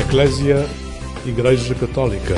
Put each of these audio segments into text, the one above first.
Eclésia, Igreja Católica.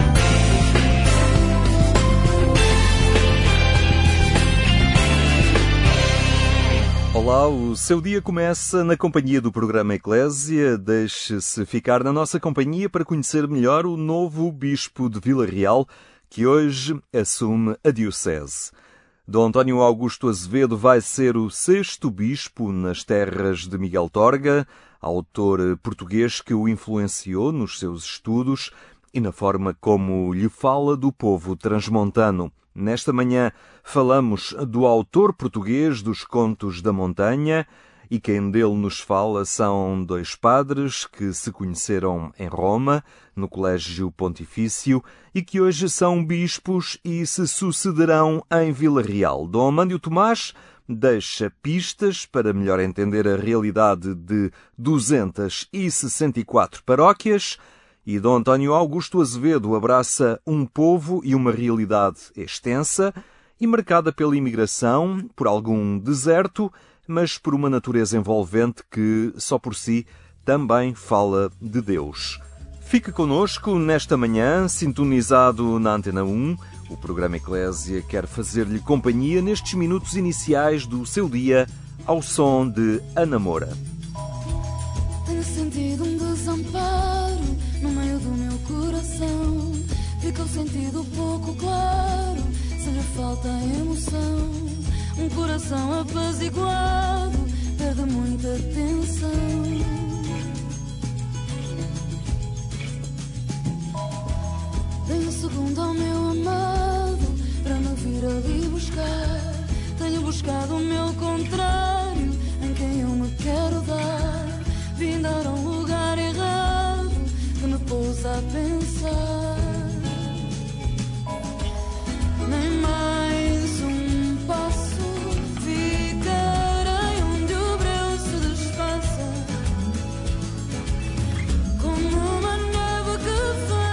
Olá, o seu dia começa na companhia do programa Eclésia. Deixe-se ficar na nossa companhia para conhecer melhor o novo Bispo de Vila Real, que hoje assume a Diocese. Dom António Augusto Azevedo vai ser o 6º Bispo nas terras de Miguel Torga, autor português que o influenciou nos seus estudos e na forma como lhe fala do povo transmontano. Nesta manhã falamos do autor português dos Contos da Montanha, e quem dele nos fala são 2 padres que se conheceram em Roma, no Colégio Pontifício, e que hoje são bispos e se sucederão em Vila Real. Dom Amândio Tomás deixa pistas para melhor entender a realidade de 264 paróquias, e Dom António Augusto Azevedo abraça um povo e uma realidade extensa e marcada pela imigração, por algum deserto, mas por uma natureza envolvente que, só por si, também fala de Deus. Fique connosco nesta manhã, sintonizado na Antena 1. O programa Eclésia quer fazer-lhe companhia nestes minutos iniciais do seu dia, ao som de Ana Moura. Tenho sentido um desamparo no meio do meu coração. Fica o sentido pouco claro, se lhe falta emoção. Um coração apaziguado perde muita tensão. Dei um segundo ao meu amado para me vir ali buscar. Tenho buscado o meu contrário em quem eu me quero dar. Vim dar a um lugar errado que me pôs a pensar. Nem mais um passo. Ficarei onde o breu se desfaça, como uma névoa que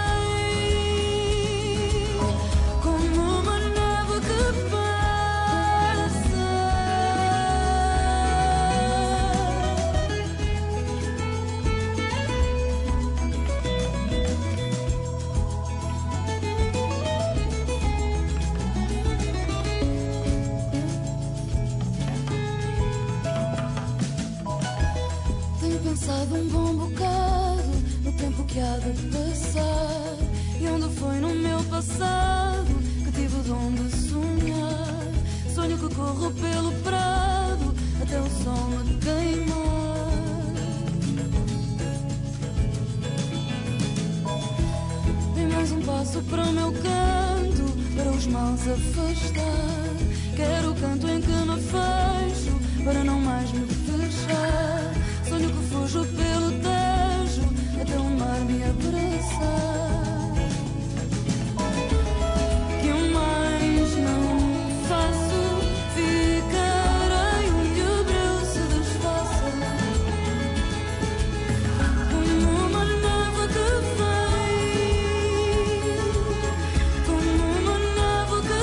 vem, como uma névoa que passa. Pensado um bom bocado no tempo que há de passar, e onde foi no meu passado que tive o dom de sonhar. Sonho que corro pelo prado até o sol me queimar. Dei mais um passo para o meu canto, para os maus afastar. Quero o canto em que me fecho, para não mais me fechar. Sonho que fujo pelo Tejo até o mar me abraçar. Que eu mais não faço, ficarei onde o breu se desfaça, como uma névoa que vem, como uma névoa que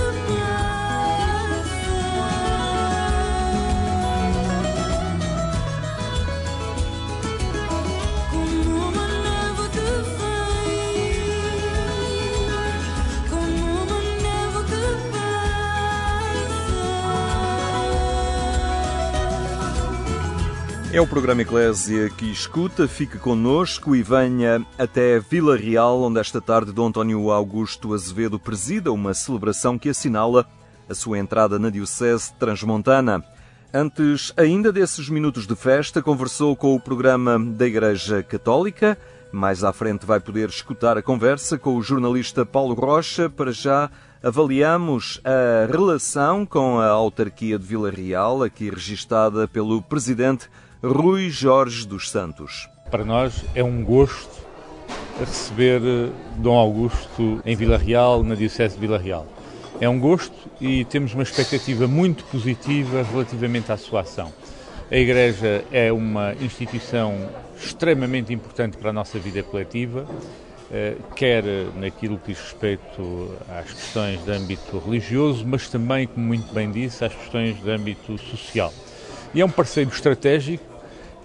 É o programa Eclésia que escuta, fique connosco e venha até Vila Real, onde esta tarde Dom António Augusto Azevedo presida uma celebração que assinala a sua entrada na Diocese Transmontana. Antes ainda desses minutos de festa, conversou com o programa da Igreja Católica. Mais à frente vai poder escutar a conversa com o jornalista Paulo Rocha. Para já avaliamos a relação com a autarquia de Vila Real, aqui registada pelo presidente Rui Jorge dos Santos. Para nós é um gosto receber Dom Augusto em Vila Real, na Diocese de Vila Real. É um gosto e temos uma expectativa muito positiva relativamente à sua ação. A Igreja é uma instituição extremamente importante para a nossa vida coletiva, quer naquilo que diz respeito às questões de âmbito religioso, mas também, como muito bem disse, às questões de âmbito social. E é um parceiro estratégico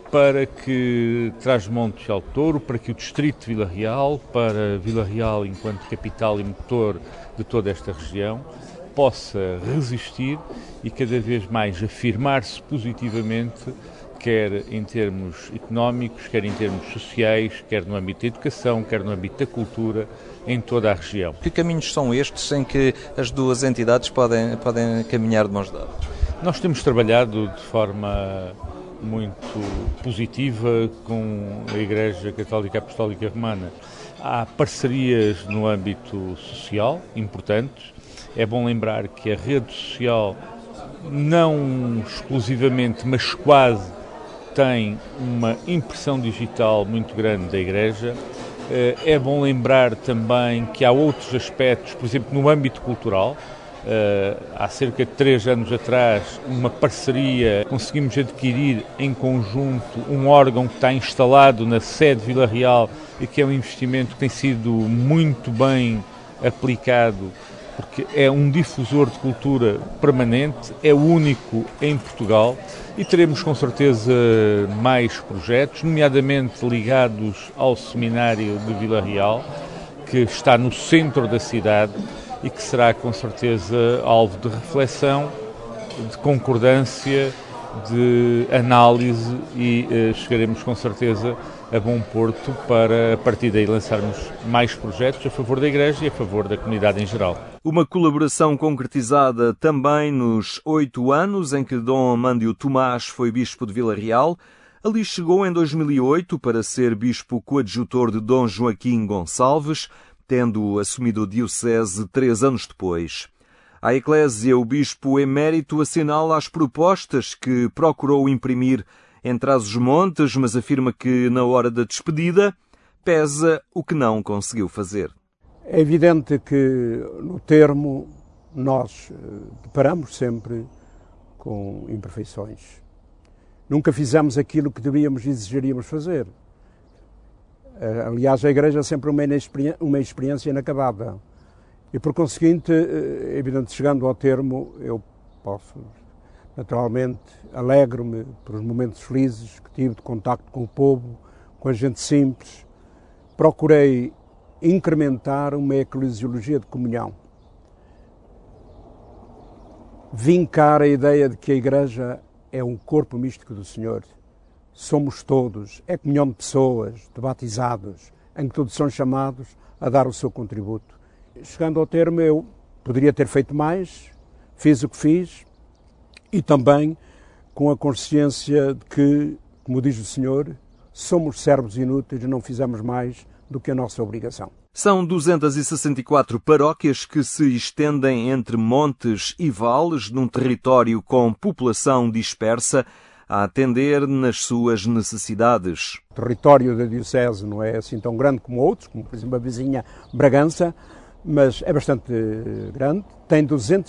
para que Trás-os-Montes e Alto Douro, para que o distrito de Vila Real, para Vila Real enquanto capital e motor de toda esta região, possa resistir e cada vez mais afirmar-se positivamente, quer em termos económicos, quer em termos sociais, quer no âmbito da educação, quer no âmbito da cultura, em toda a região. Que caminhos são estes em que as duas entidades podem caminhar de mãos dadas? Nós temos trabalhado de forma muito positiva com a Igreja Católica Apostólica Romana. Há parcerias no âmbito social importantes. É bom lembrar que a rede social, não exclusivamente, mas quase, tem uma impressão digital muito grande da Igreja. É bom lembrar também que há outros aspectos, por exemplo, no âmbito cultural. Há cerca de 3 anos atrás, uma parceria, conseguimos adquirir em conjunto um órgão que está instalado na sede de Vila Real e que é um investimento que tem sido muito bem aplicado, porque é um difusor de cultura permanente, é o único em Portugal e teremos com certeza mais projetos, nomeadamente ligados ao seminário de Vila Real, que está no centro da cidade e que será com certeza alvo de reflexão, de concordância, de análise e chegaremos com certeza a bom porto para a partir daí lançarmos mais projetos a favor da Igreja e a favor da comunidade em geral. Uma colaboração concretizada também nos 8 anos em que Dom Amândio Tomás foi bispo de Vila Real. Ali chegou em 2008 para ser bispo coadjutor de Dom Joaquim Gonçalves, tendo assumido a diocese 3 anos depois. À Eclésia, o bispo emérito assinala as propostas que procurou imprimir em Trás-os-Montes, mas afirma que, na hora da despedida, pesa o que não conseguiu fazer. É evidente que, no termo, nós deparamos sempre com imperfeições. Nunca fizemos aquilo que deveríamos e desejaríamos fazer. Aliás, a Igreja é sempre uma experiência inacabada. E, por conseguinte, evidente, chegando ao termo, eu posso, naturalmente, alegro-me pelos momentos felizes que tive de contacto com o povo, com a gente simples. Procurei incrementar uma eclesiologia de comunhão. Vincar a ideia de que a Igreja é um corpo místico do Senhor. Somos todos, é comunhão de pessoas, de batizados, em que todos são chamados a dar o seu contributo. Chegando ao termo, eu poderia ter feito mais, fiz o que fiz e também com a consciência de que, como diz o Senhor, somos servos inúteis e não fizemos mais do que a nossa obrigação. São 264 paróquias que se estendem entre montes e vales, num território com população dispersa, a atender nas suas necessidades. O território da Diocese não é assim tão grande como outros, como por exemplo a vizinha Bragança, mas é bastante grande. Tem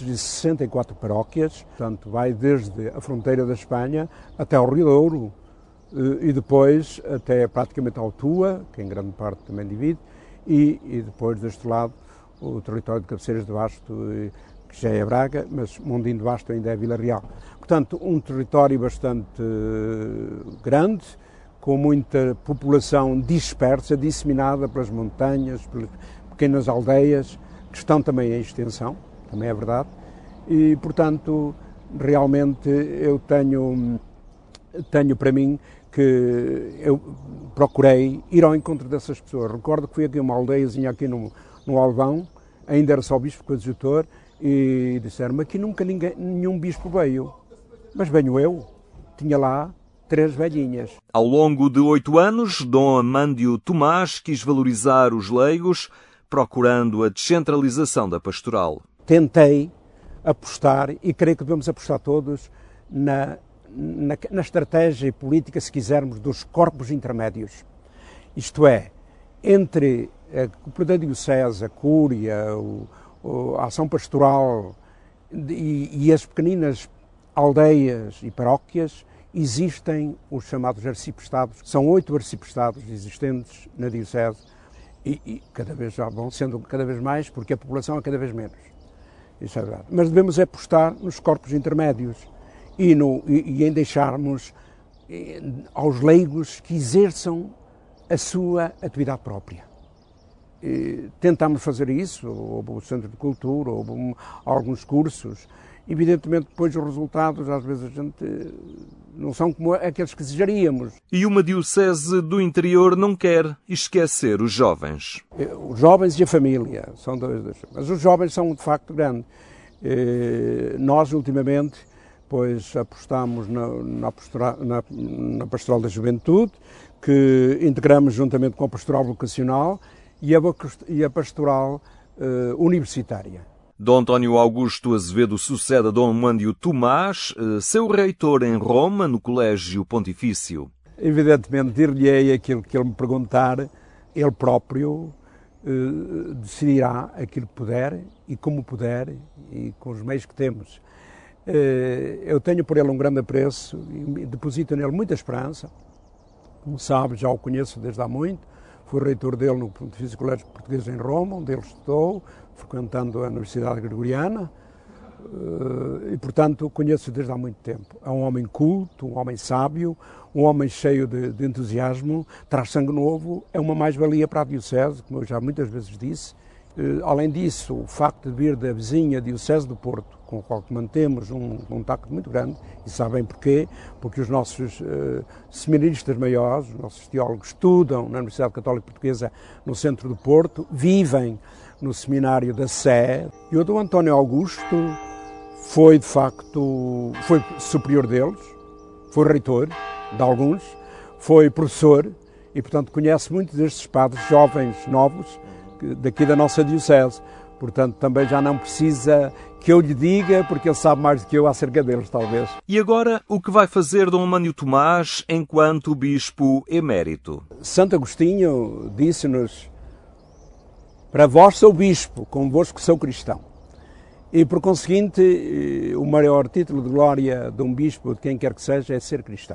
264 paróquias, portanto vai desde a fronteira da Espanha até ao Rio Douro e depois até praticamente ao Tua, que em grande parte também divide, e depois deste lado o território de Cabeceiras de Basto, que já é Braga, mas Mondim de Basto ainda é Vila Real. Portanto, um território bastante grande, com muita população dispersa, disseminada pelas montanhas, pelas pequenas aldeias, que estão também em extensão, também é verdade, e, portanto, realmente eu tenho para mim que eu procurei ir ao encontro dessas pessoas. Recordo que fui aqui a uma aldeiazinha aqui no Alvão, ainda era só bispo coadjutor, e disseram-me aqui nunca nenhum bispo veio. Mas venho eu, tinha lá 3 velhinhas. Ao longo de 8 anos, Dom Amândio Tomás quis valorizar os leigos, procurando a descentralização da pastoral. Tentei apostar, e creio que devemos apostar todos, na estratégia política, se quisermos, dos corpos intermédios. Isto é, entre a Cúpula da Diocese, a Cúria, a ação pastoral e as pequeninas aldeias e paróquias, existem os chamados arciprestados. São 8 arciprestados existentes na Diocese e cada vez já vão sendo cada vez mais, porque a população é cada vez menos. Isso é verdade. Mas devemos apostar nos corpos intermédios e em deixarmos aos leigos que exerçam a sua atividade própria. Tentámos fazer isso, houve o Centro de Cultura, houve alguns cursos. Evidentemente, depois os resultados, às vezes a gente não são como aqueles que desejaríamos. E uma diocese do interior não quer esquecer os jovens. Os jovens e a família são dois. Mas os jovens são, de facto, grandes. Nós, ultimamente, pois apostamos na Pastoral da Juventude, que integramos juntamente com a Pastoral Vocacional e a Pastoral Universitária. Dom António Augusto Azevedo sucede a Dom Mândio Tomás, seu reitor em Roma, no Colégio Pontifício. Evidentemente, dir-lhe-ei aquilo que ele me perguntar, ele próprio decidirá aquilo que puder e como puder e com os meios que temos. Eu tenho por ele um grande apreço e deposito nele muita esperança. Como sabe, já o conheço desde há muito. Fui reitor dele no Pontifício Colégio Português em Roma, onde ele estudou, frequentando a Universidade Gregoriana, e, portanto, o conheço desde há muito tempo. É um homem culto, um homem sábio, um homem cheio de entusiasmo, traz sangue novo, é uma mais-valia para a Diocese, como eu já muitas vezes disse. Além disso, o facto de vir da vizinha Diocese do Porto, com o qual mantemos um contacto muito grande, e sabem porquê? Porque os nossos seminaristas maiores, os nossos teólogos, estudam na Universidade Católica Portuguesa no centro do Porto, vivem no seminário da Sé, e o Dom António Augusto foi, de facto, foi superior deles, foi reitor de alguns, foi professor, e, portanto, conhece muitos destes padres jovens, novos, daqui da nossa Diocese. Portanto, também já não precisa que eu lhe diga, porque ele sabe mais do que eu acerca deles, talvez. E agora, o que vai fazer Dom Mândio Tomás enquanto bispo emérito? Santo Agostinho disse-nos: para vós sou bispo, convosco sou cristão. E, por conseguinte, o maior título de glória de um bispo, de quem quer que seja, é ser cristão.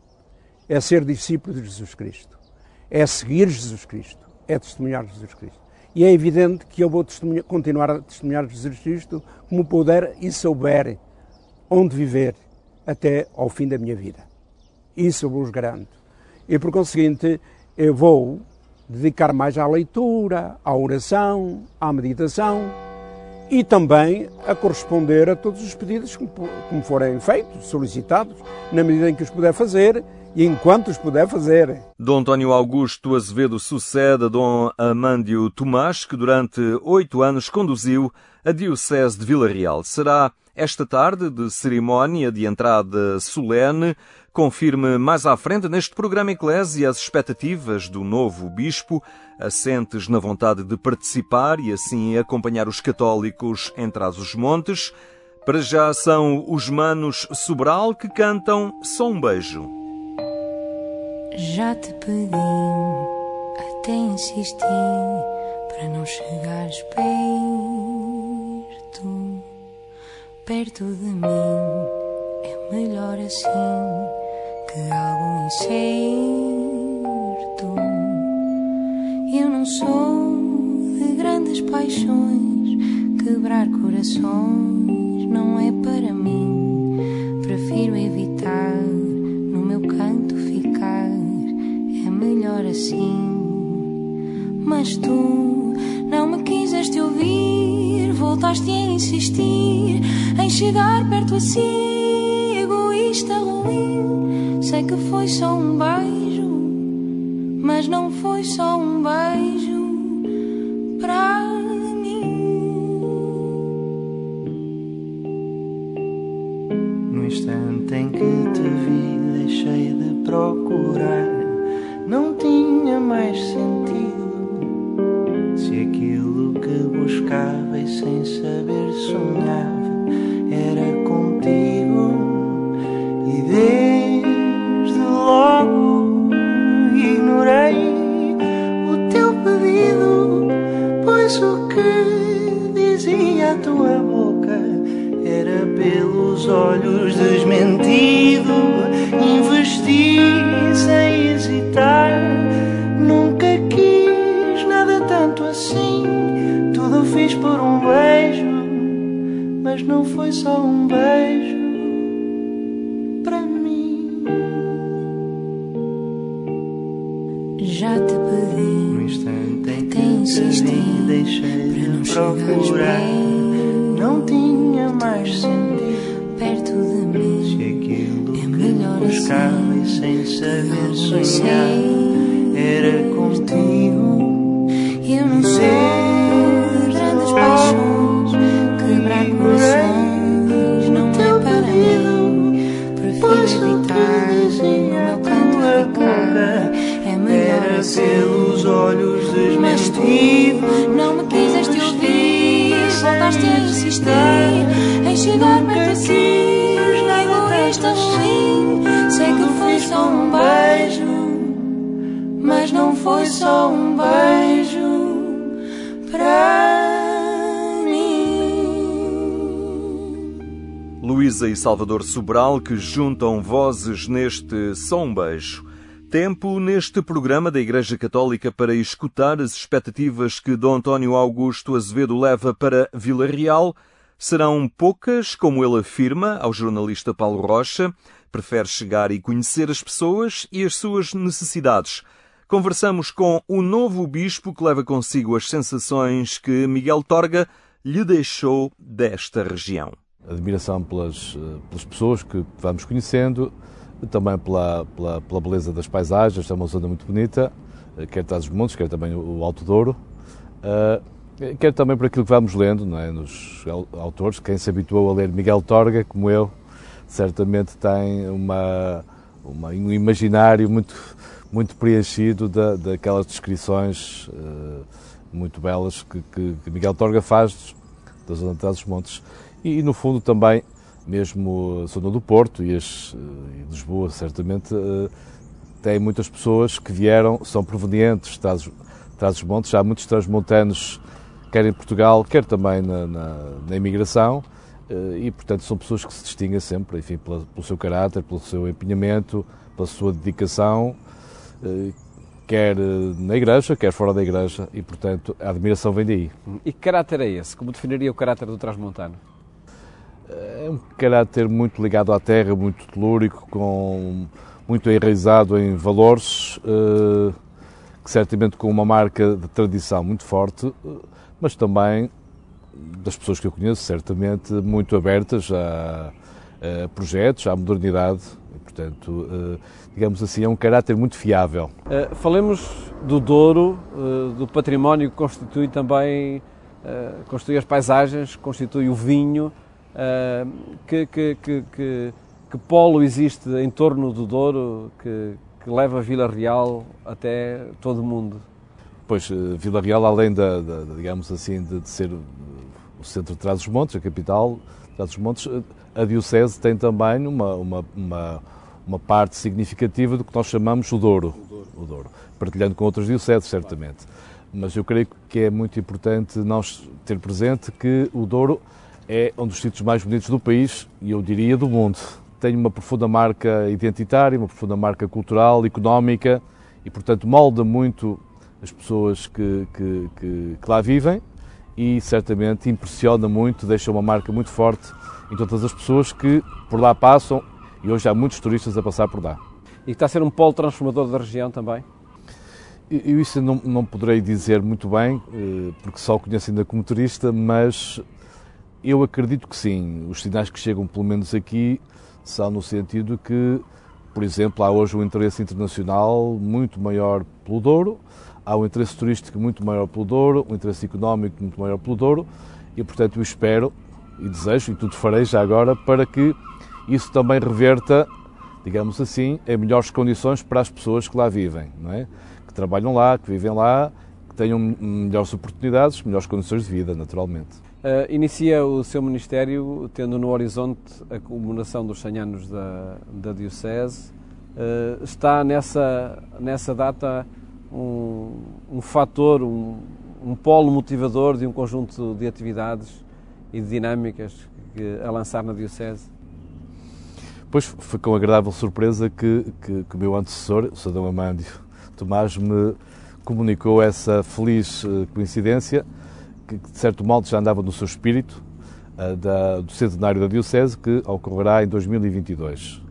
É ser discípulo de Jesus Cristo. É seguir Jesus Cristo. É testemunhar Jesus Cristo. E é evidente que eu vou continuar a testemunhar Jesus Cristo como puder e souber onde viver até ao fim da minha vida. Isso eu vos garanto. E, por conseguinte, eu vou dedicar mais à leitura, à oração, à meditação e também a corresponder a todos os pedidos como forem feitos, solicitados, na medida em que os puder fazer e enquanto os puder fazer. Dom António Augusto Azevedo sucede a Dom Mândio Tomás, que durante 8 anos conduziu a Diocese de Vila Real. Será esta tarde de cerimónia de entrada solene. Confirme mais à frente neste programa Eclésia as expectativas do novo bispo, assentes na vontade de participar e assim acompanhar os católicos em Trás-os-Montes. Para já são os Manos Sobral que cantam Só um Beijo. Já te pedi, até insisti, para não chegares perto de mim. É melhor assim que algo incerto. Eu não sou de grandes paixões, quebrar corações não é para mim. Prefiro evitar, no meu canto ficar, é melhor assim. Mas tu não me quiseste ouvir, voltaste a insistir em chegar perto assim, egoísta, ruim. Sei que foi só um beijo, mas não foi só um beijo para mim. No instante em que te vi, deixei de procurar, não tinha mais sentido. Se aquilo que buscava e sem saber sonhava era contigo, e desde logo ignorei o teu pedido, pois o que dizia a tua boca era pelos olhos desmentido. Investi sem hesitar, nunca quis nada tanto assim. Tudo fiz por um beijo, mas não foi só um beijo para mim. já te pedi, No instante em até que te insisti, vi, deixei para não de chegares procurar. bem Não tinha mais sentido perto de mim. se aquilo É que melhor buscava assim. e sem saber Não sonhar sei era contigo. Eu não sou de grandes paixões, quebrar corações não é para mim. Prefiro evitar no meu canto ficar. É melhor Era assim. pelos olhos Mas tu desmentidos. não me quiseste ouvir, voltaste a insistir em chegar perto de si. Egoísta ruim, sei que foi só um beijo, mas não foi só um beijo para mim. Luísa e Salvador Sobral, que juntam vozes neste Só um Beijo. Tempo neste programa da Igreja Católica para escutar as expectativas que Dom António Augusto Azevedo leva para Vila Real. Serão poucas, como ele afirma ao jornalista Paulo Rocha. Prefere chegar e conhecer as pessoas e as suas necessidades. Conversamos com o novo bispo que leva consigo as sensações que Miguel Torga lhe deixou desta região. Admiração pelas pessoas que vamos conhecendo, também pela beleza das paisagens. É uma zona muito bonita, quer Trás-os-Montes, quer também o Alto Douro, quer também por aquilo que vamos lendo, não é? Nos autores. Quem se habituou a ler Miguel Torga, como eu, certamente tem um imaginário muito preenchido daquelas descrições muito belas que Miguel Torga faz da zona de Trás-os-Montes. E, no fundo, também, mesmo a zona do Porto e Lisboa, certamente, tem muitas pessoas que vieram, são provenientes de Trás-os-Montes. Há muitos transmontanos, quer em Portugal, quer também na imigração, e, portanto, são pessoas que se distinguem sempre, enfim, pelo seu caráter, pelo seu empenhamento, pela sua dedicação, quer na Igreja, quer fora da Igreja, e, portanto, a admiração vem daí. E que caráter é esse? Como definiria o caráter do transmontano? É um caráter muito ligado à terra, muito telúrico, muito enraizado em valores, que certamente com uma marca de tradição muito forte, mas também, das pessoas que eu conheço, certamente muito abertas a projetos, à modernidade. E, portanto, digamos assim, é um caráter muito fiável. Falemos do Douro, do património que constitui também, constitui as paisagens, constitui o vinho. Que polo existe em torno do Douro que leva Vila Real até todo o mundo? Pois, Vila Real, além digamos assim, de ser o centro de Trás-os-Montes, a capital de Trás-os-Montes, a Diocese tem também uma parte significativa do que nós chamamos o Douro, partilhando com outras dioceses, certamente. Mas eu creio que é muito importante nós ter presente que o Douro é um dos sítios mais bonitos do país e, eu diria, do mundo. Tem uma profunda marca identitária, uma profunda marca cultural, económica e, portanto, molda muito as pessoas que lá vivem e, certamente, impressiona muito, deixa uma marca muito forte em todas as pessoas que por lá passam, e hoje há muitos turistas a passar por lá. E está a ser um polo transformador da região também? Eu isso não poderei dizer muito bem, porque só o conheço ainda como turista, mas eu acredito que sim. Os sinais que chegam, pelo menos aqui, são no sentido que, por exemplo, há hoje um interesse internacional muito maior pelo Douro, há um interesse turístico muito maior pelo Douro, um interesse económico muito maior pelo Douro, e, portanto, eu espero e desejo, e tudo farei já agora, para que isso também reverta, digamos assim, em melhores condições para as pessoas que lá vivem, não é? Que trabalham lá, que vivem lá, que tenham melhores oportunidades, melhores condições de vida, naturalmente. Inicia o seu ministério tendo no horizonte a comemoração dos 100 anos da Diocese. Está nessa data um fator, um polo motivador de um conjunto de atividades e de dinâmicas a lançar na Diocese? Pois foi com agradável surpresa que o meu antecessor, o Sr. Amândio Tomás, me comunicou essa feliz coincidência, que de certo modo já andava no seu espírito, do centenário da Diocese, que ocorrerá em 2022.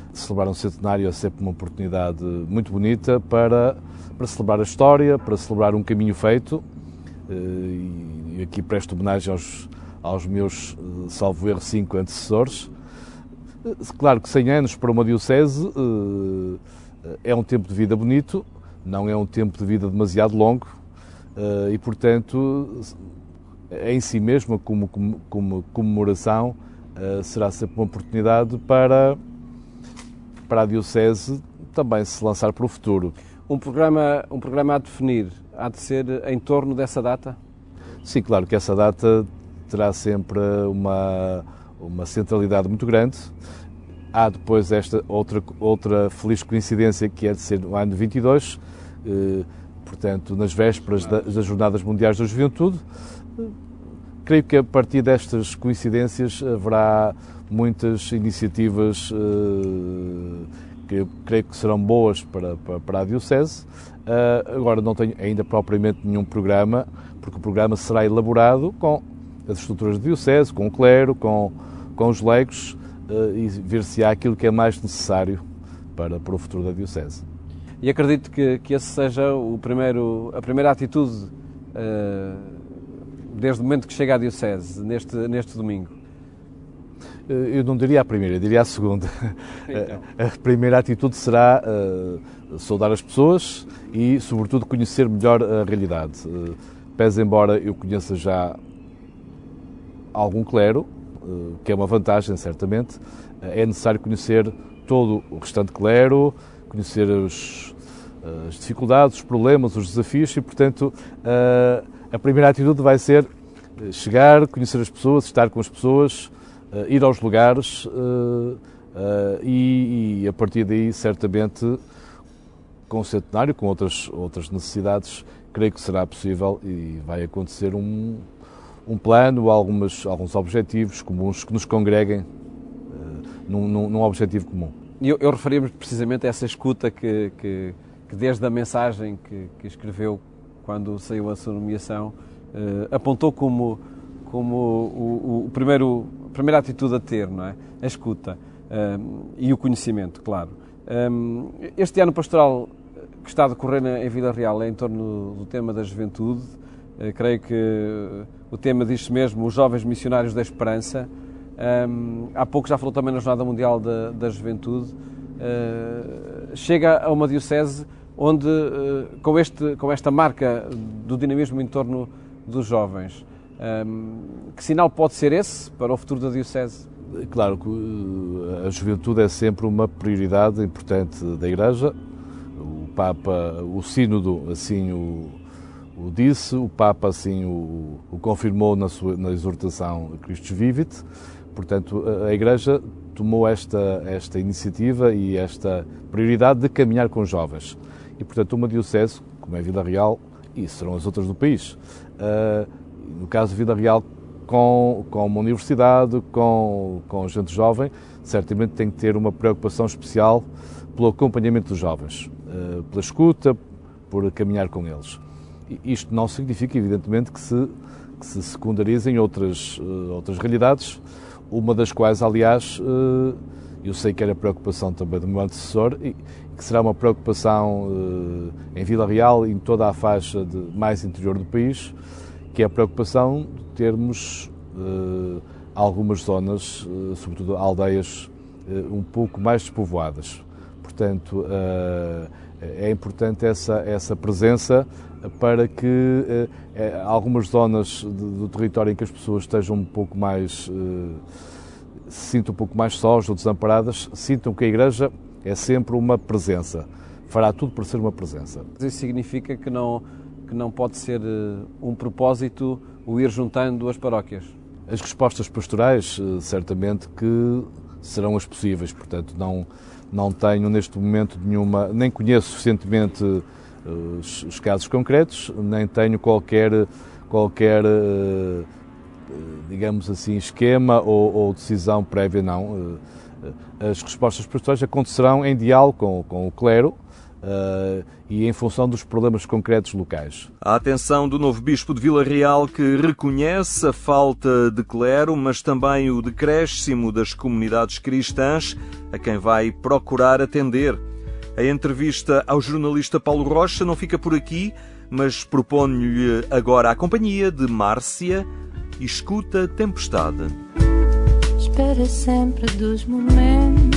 celebrar um centenário é sempre uma oportunidade muito bonita para celebrar a história, para celebrar um caminho feito, e aqui presto homenagem aos meus, salvo erro, 5 antecessores. Claro que 100 anos para uma diocese é um tempo de vida bonito, não é um tempo de vida demasiado longo, e portanto, em si mesma, como comemoração, será sempre uma oportunidade para a diocese também se lançar para o futuro. Um programa a definir, há de ser em torno dessa data? Sim, claro que essa data terá sempre uma centralidade muito grande. Há depois esta outra feliz coincidência, que é de ser no ano 22, portanto, nas vésperas das Jornadas Mundiais da Juventude. Creio que a partir destas coincidências haverá muitas iniciativas que creio que serão boas para a Diocese. Agora não tenho ainda propriamente nenhum programa, porque o programa será elaborado com as estruturas da Diocese, com o clero, com os leigos, e ver se há aquilo que é mais necessário para o futuro da Diocese. E acredito que esse seja a primeira atitude desde o momento que chega à Diocese, neste domingo. Eu não diria a primeira, eu diria a segunda. Então. A primeira atitude será saudar as pessoas e, sobretudo, conhecer melhor a realidade. Pese embora eu conheça já algum clero, que é uma vantagem, certamente, é necessário conhecer todo o restante clero, conhecer as dificuldades, os problemas, os desafios e, portanto, a primeira atitude vai ser chegar, conhecer as pessoas, estar com as pessoas, ir aos lugares e a partir daí, certamente, com o centenário, com outras necessidades, creio que será possível e vai acontecer um plano, alguns objetivos comuns que nos congreguem num objetivo comum. Eu referia-me precisamente a essa escuta que desde a mensagem que escreveu quando saiu a sua nomeação, apontou como a primeira atitude a ter, não é? A escuta e o conhecimento, claro. Este ano pastoral que está a decorrer em Vila Real é em torno do tema da juventude. Creio que o tema diz-se mesmo os jovens missionários da esperança. Há pouco já falou também na Jornada Mundial da Juventude. Chega a uma diocese onde, com esta marca do dinamismo em torno dos jovens, que sinal pode ser esse para o futuro da diocese? Claro que a juventude é sempre uma prioridade importante da Igreja. O Papa, o Sínodo, assim o disse, o Papa assim o confirmou na exortação Christus Vivit. Portanto, a Igreja tomou esta iniciativa e esta prioridade de caminhar com os jovens. E, portanto, uma diocese, como é Vila Real, e serão as outras do país, no caso de Vila Real, com uma universidade, com gente jovem, certamente tem que ter uma preocupação especial pelo acompanhamento dos jovens, pela escuta, por caminhar com eles. Isto não significa, evidentemente, que se secundarizem outras realidades, uma das quais, aliás, eu sei que era preocupação também do meu antecessor e que será uma preocupação em Vila Real e em toda a faixa mais interior do país, que é a preocupação de termos algumas zonas, sobretudo aldeias, um pouco mais despovoadas. Portanto, é importante essa presença para que algumas zonas do território em que as pessoas estejam um pouco mais, se sintam um pouco mais sós ou desamparadas, sintam que a Igreja é sempre uma presença, fará tudo para ser uma presença. Isso significa que não pode ser um propósito o ir juntando as paróquias? As respostas pastorais, certamente que serão as possíveis, portanto não tenho neste momento nenhuma, nem conheço suficientemente os casos concretos, nem tenho qualquer digamos assim, esquema ou decisão prévia, não. As respostas pastorais acontecerão em diálogo com o clero, e em função dos problemas concretos locais. A atenção do novo Bispo de Vila Real, que reconhece a falta de clero, mas também o decréscimo das comunidades cristãs, a quem vai procurar atender. A entrevista ao jornalista Paulo Rocha não fica por aqui, mas proponho-lhe agora a companhia de Márcia e escuta Tempestade. Espera sempre dos momentos,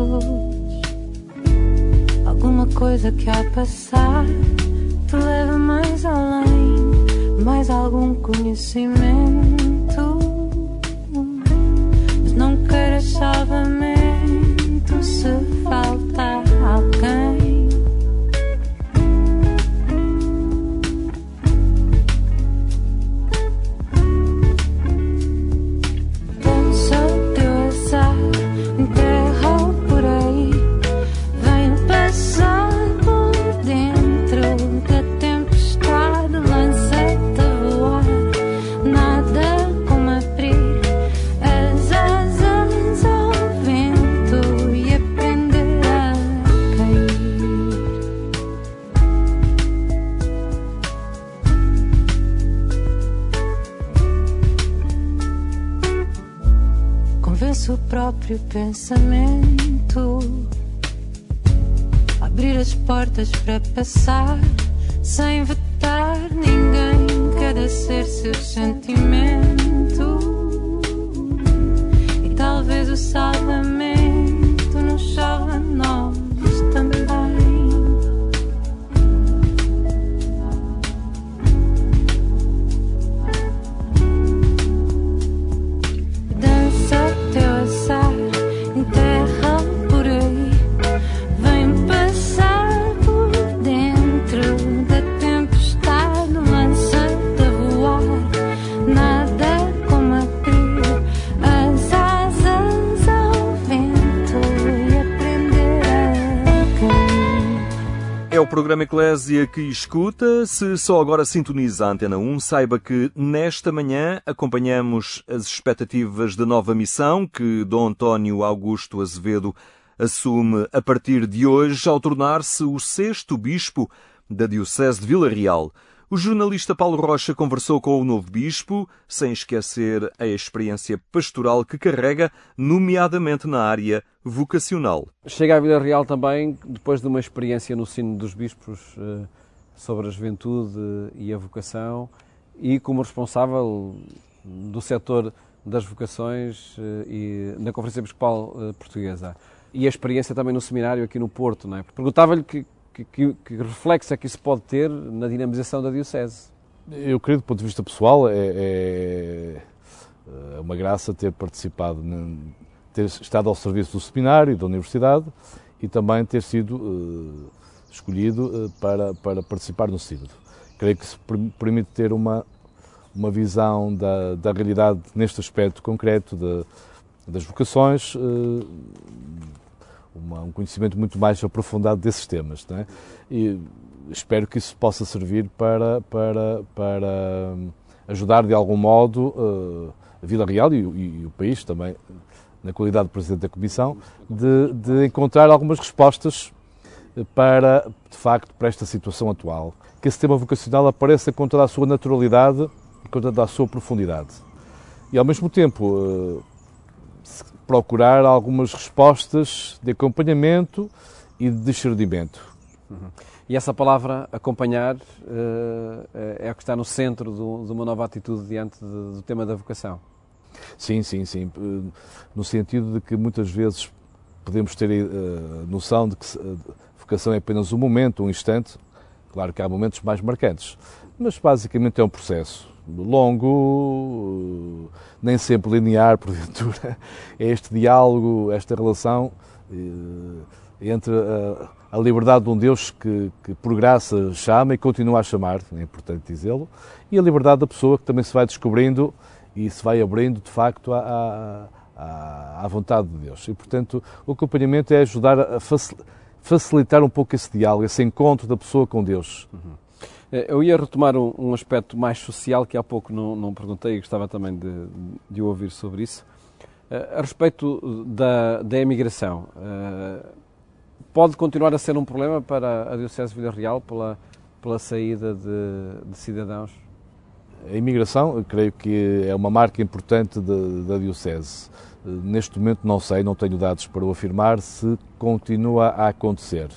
alguma coisa que ao passar te leva mais além, mais algum conhecimento. Mas não queiras salvamento se falta alguém. O próprio pensamento, abrir as portas para passar, sem vetar ninguém, cada ser seu sentimento. E talvez o salvamento nos chove a nós também. É o programa Eclésia que escuta. Se só agora sintoniza a Antena 1, saiba que nesta manhã acompanhamos as expectativas da nova missão que Dom António Augusto Azevedo assume a partir de hoje ao tornar-se o 6º bispo da Diocese de Vila Real. O jornalista Paulo Rocha conversou com o novo bispo, sem esquecer a experiência pastoral que carrega, nomeadamente na área vocacional. Chega a Vila Real também depois de uma experiência no Sínodo dos Bispos sobre a juventude e a vocação, e como responsável do setor das vocações e na Conferência Episcopal Portuguesa. E a experiência também no seminário aqui no Porto, não é? Perguntava-lhe que reflexo é que isso pode ter na dinamização da Diocese? Eu creio, do ponto de vista pessoal, é uma graça ter participado, ter estado ao serviço do seminário e da universidade e também ter sido escolhido para participar no Sínodo. Creio que isso permite ter uma visão da realidade neste aspecto concreto das vocações, um conhecimento muito mais aprofundado desses temas, não é? E espero que isso possa servir para ajudar de algum modo a Vila Real e o país também, na qualidade de Presidente da Comissão, de encontrar algumas respostas para, de facto, para esta situação atual. Que esse tema vocacional apareça com toda a sua naturalidade e com toda a sua profundidade. E, ao mesmo tempo, procurar algumas respostas de acompanhamento e de discernimento. E essa palavra, acompanhar, é o que está no centro de uma nova atitude diante do tema da vocação. Sim. No sentido de que muitas vezes podemos ter noção de que a vocação é apenas um momento, um instante. Claro que há momentos mais marcantes, mas basicamente é um processo longo, nem sempre linear, porventura. É este diálogo, esta relação entre a liberdade de um Deus que por graça chama e continua a chamar, é importante dizê-lo, e a liberdade da pessoa que também se vai descobrindo e se vai abrindo, de facto, à vontade de Deus. E, portanto, o acompanhamento é ajudar a facilitar um pouco esse diálogo, esse encontro da pessoa com Deus. Eu ia retomar um aspecto mais social que há pouco não perguntei e gostava também de ouvir sobre isso. A respeito da emigração, pode continuar a ser um problema para a Diocese de Vila Real pela saída de cidadãos? A imigração, eu creio que é uma marca importante da Diocese. Neste momento não sei, não tenho dados para o afirmar se continua a acontecer.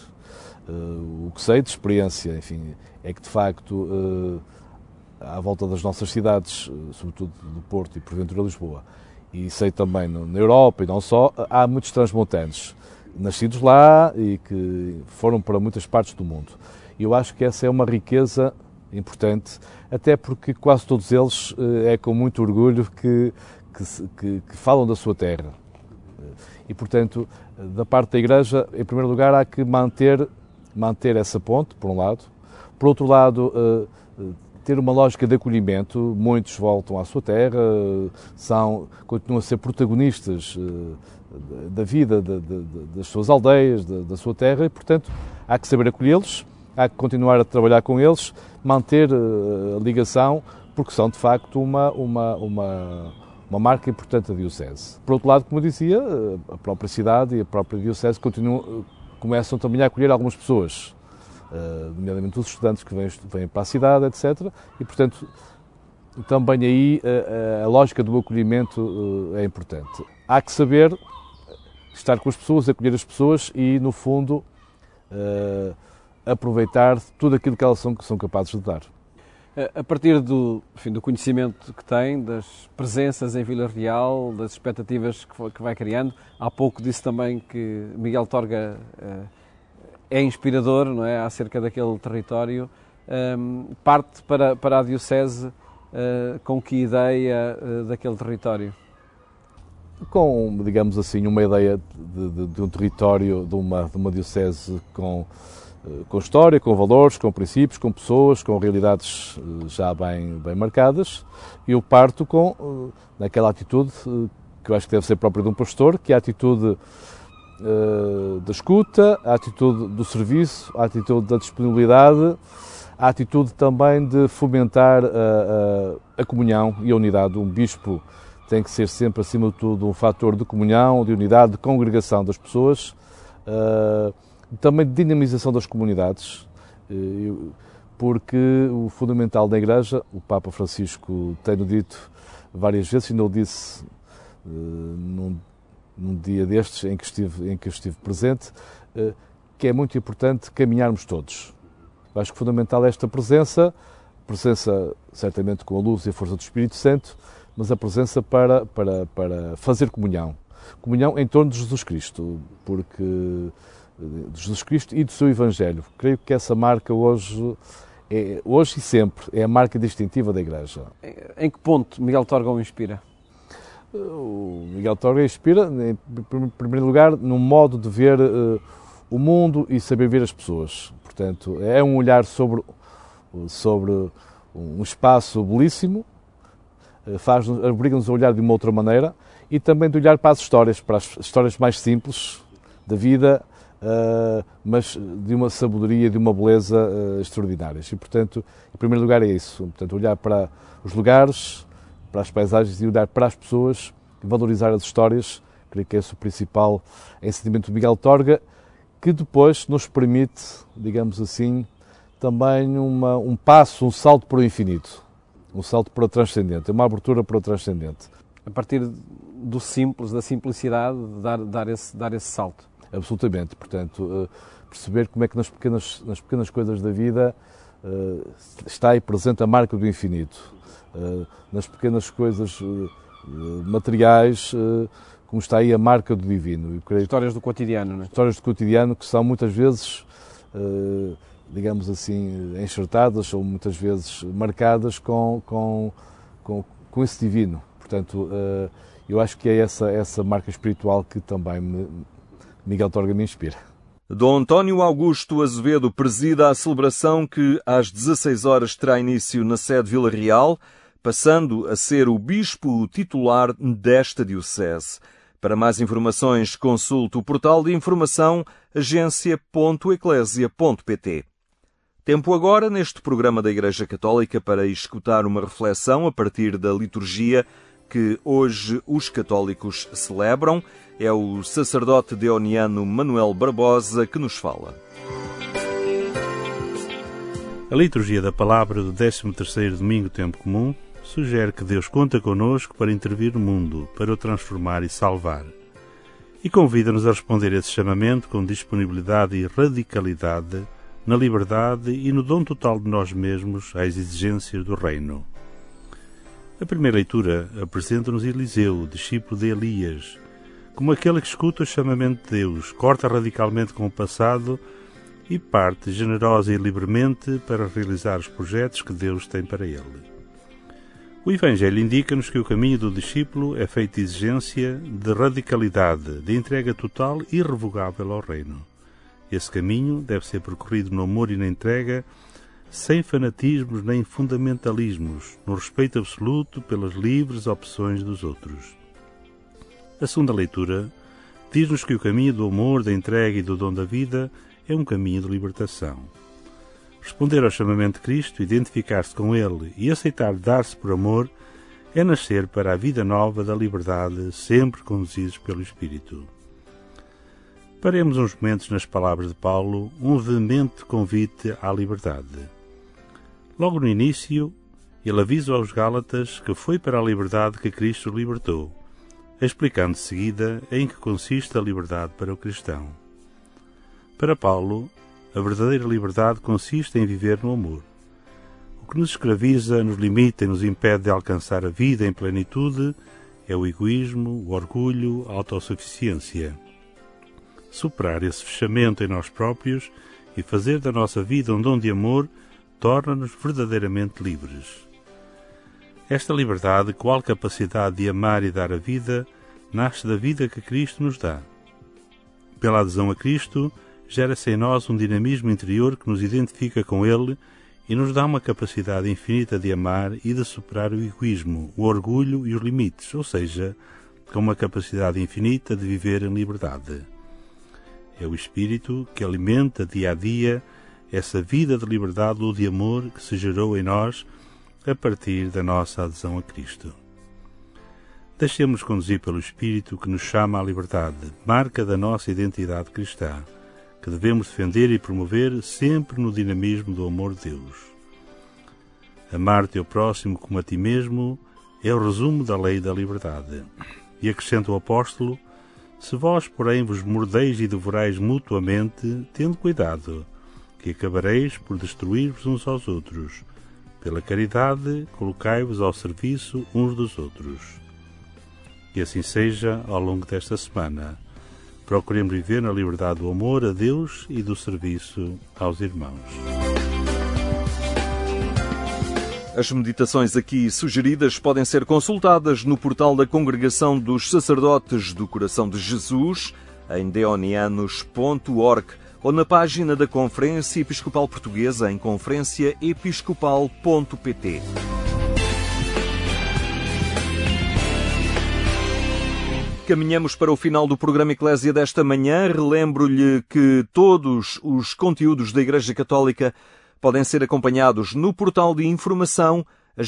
O que sei de experiência, enfim, é que de facto à volta das nossas cidades, sobretudo do Porto e porventura Lisboa, e sei também na Europa e não só, há muitos transmontanos nascidos lá e que foram para muitas partes do mundo. E eu acho que essa é uma riqueza importante, até porque quase todos eles é com muito orgulho que falam da sua terra. E, portanto, da parte da Igreja, em primeiro lugar, há que manter essa ponte, por um lado. Por outro lado, ter uma lógica de acolhimento. Muitos voltam à sua terra, continuam a ser protagonistas da vida das suas aldeias, da sua terra, e, portanto, há que saber acolhê-los, há que continuar a trabalhar com eles, manter a ligação, porque são, de facto, uma marca importante da Diocese. Por outro lado, como eu dizia, a própria cidade e a própria Diocese começam também a acolher algumas pessoas, nomeadamente os estudantes que vêm para a cidade, etc. E, portanto, também aí a lógica do acolhimento é importante. Há que saber estar com as pessoas, acolher as pessoas e, no fundo, aproveitar tudo aquilo que elas são capazes de dar. A partir do conhecimento que tem, das presenças em Vila Real, das expectativas que vai criando, há pouco disse também que Miguel Torga é inspirador, não é, acerca daquele território. Parte para a Diocese com que ideia daquele território? Com, digamos assim, uma ideia de um território, de uma Diocese com história, com valores, com princípios, com pessoas, com realidades já bem marcadas. E eu parto naquela atitude que eu acho que deve ser própria de um pastor, que é a atitude da escuta, a atitude do serviço, a atitude da disponibilidade, a atitude também de fomentar a comunhão e a unidade. Um bispo tem que ser sempre, acima de tudo, um fator de comunhão, de unidade, de congregação das pessoas, também de dinamização das comunidades, porque o fundamental da Igreja, o Papa Francisco tem-no dito várias vezes, e não o disse num dia destes em que eu estive presente, que é muito importante caminharmos todos. Eu acho que fundamental é esta presença certamente com a luz e a força do Espírito Santo, mas a presença para fazer comunhão em torno de Jesus Cristo, de Jesus Cristo e do seu Evangelho. Creio que essa marca hoje e sempre é a marca distintiva da Igreja. Em que ponto Miguel Torga o inspira? O Miguel Torga inspira, em primeiro lugar, no modo de ver o mundo e saber ver as pessoas. Portanto, é um olhar sobre um espaço belíssimo, obriga-nos a olhar de uma outra maneira e também de olhar para as histórias mais simples da vida, mas de uma sabedoria, de uma beleza extraordinárias. E, portanto, em primeiro lugar é isso. Portanto, olhar para os lugares, para as paisagens e olhar para as pessoas e valorizar as histórias. Creio que esse é o principal ensinamento de Miguel Torga, que depois nos permite, digamos assim, também um passo, um salto para o infinito, um salto para o transcendente, uma abertura para o transcendente. A partir do simples, da simplicidade, dar esse salto. Absolutamente. Portanto, perceber como é que nas pequenas coisas da vida está aí presente a marca do infinito. Nas pequenas coisas materiais, como está aí a marca do divino. Eu creio histórias do cotidiano, não é? Histórias do cotidiano que são muitas vezes, digamos assim, enxertadas ou muitas vezes marcadas com esse divino. Portanto, eu acho que é essa marca espiritual que também Miguel Torga me inspira. Dom António Augusto Azevedo presida a celebração que às 16 horas terá início na sede de Vila Real, passando a ser o bispo titular desta diocese. Para mais informações, consulte o portal de informação agência.eclesia.pt. Tempo agora, neste programa da Igreja Católica, para escutar uma reflexão a partir da liturgia que hoje os católicos celebram. É o sacerdote deoniano Manuel Barbosa que nos fala. A liturgia da palavra do 13º domingo Tempo Comum sugere que Deus conta connosco para intervir no mundo, para o transformar e salvar. E convida-nos a responder a esse chamamento com disponibilidade e radicalidade, na liberdade e no dom total de nós mesmos às exigências do reino. A primeira leitura apresenta-nos Eliseu, discípulo de Elias, como aquele que escuta o chamamento de Deus, corta radicalmente com o passado e parte generosa e livremente para realizar os projetos que Deus tem para ele. O Evangelho indica-nos que o caminho do discípulo é feito de exigência, de radicalidade, de entrega total e irrevogável ao reino. Esse caminho deve ser percorrido no amor e na entrega, sem fanatismos nem fundamentalismos, no respeito absoluto pelas livres opções dos outros. A segunda leitura diz-nos que o caminho do amor, da entrega e do dom da vida é um caminho de libertação. Responder ao chamamento de Cristo, identificar-se com Ele e aceitar dar-se por amor é nascer para a vida nova da liberdade, sempre conduzidos pelo Espírito. Paremos uns momentos nas palavras de Paulo, um veemente convite à liberdade. Logo no início, ele avisa aos Gálatas que foi para a liberdade que Cristo libertou, explicando de seguida em que consiste a liberdade para o cristão. Para Paulo, a verdadeira liberdade consiste em viver no amor. O que nos escraviza, nos limita e nos impede de alcançar a vida em plenitude é o egoísmo, o orgulho, a autossuficiência. Superar esse fechamento em nós próprios e fazer da nossa vida um dom de amor torna-nos verdadeiramente livres. Esta liberdade, qual capacidade de amar e dar a vida, nasce da vida que Cristo nos dá. Pela adesão a Cristo, gera-se em nós um dinamismo interior que nos identifica com Ele e nos dá uma capacidade infinita de amar e de superar o egoísmo, o orgulho e os limites, ou seja, com uma capacidade infinita de viver em liberdade. É o Espírito que alimenta dia a dia essa vida de liberdade ou de amor que se gerou em nós a partir da nossa adesão a Cristo. Deixemos conduzir pelo Espírito que nos chama à liberdade, marca da nossa identidade cristã, que devemos defender e promover sempre no dinamismo do amor de Deus. Amar teu próximo como a ti mesmo é o resumo da lei da liberdade. E acrescenta o apóstolo: se vós, porém, vos mordeis e devorais mutuamente, tendo cuidado, que acabareis por destruir-vos uns aos outros. Pela caridade, colocai-vos ao serviço uns dos outros. Que assim seja ao longo desta semana. Procuremos viver na liberdade do amor a Deus e do serviço aos irmãos. As meditações aqui sugeridas podem ser consultadas no portal da Congregação dos Sacerdotes do Coração de Jesus, em deonianos.org, ou na página da Conferência Episcopal Portuguesa em conferenciaepiscopal.pt. Caminhamos para o final do programa Eclésia desta manhã. Relembro-lhe que todos os conteúdos da Igreja Católica podem ser acompanhados no portal de informação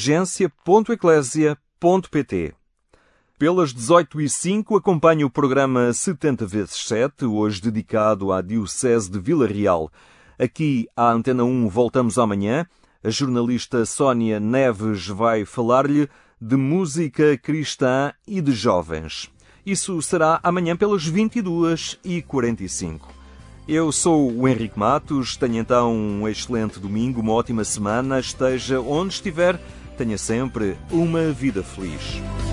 agência.eclésia.pt. Pelas 18h05 acompanhe o programa 70x7, hoje dedicado à Diocese de Vila Real. Aqui, à Antena 1, voltamos amanhã. A jornalista Sónia Neves vai falar-lhe de música cristã e de jovens. Isso será amanhã pelas 22h45. Eu sou o Henrique Matos, tenha então um excelente domingo, uma ótima semana, esteja onde estiver, tenha sempre uma vida feliz.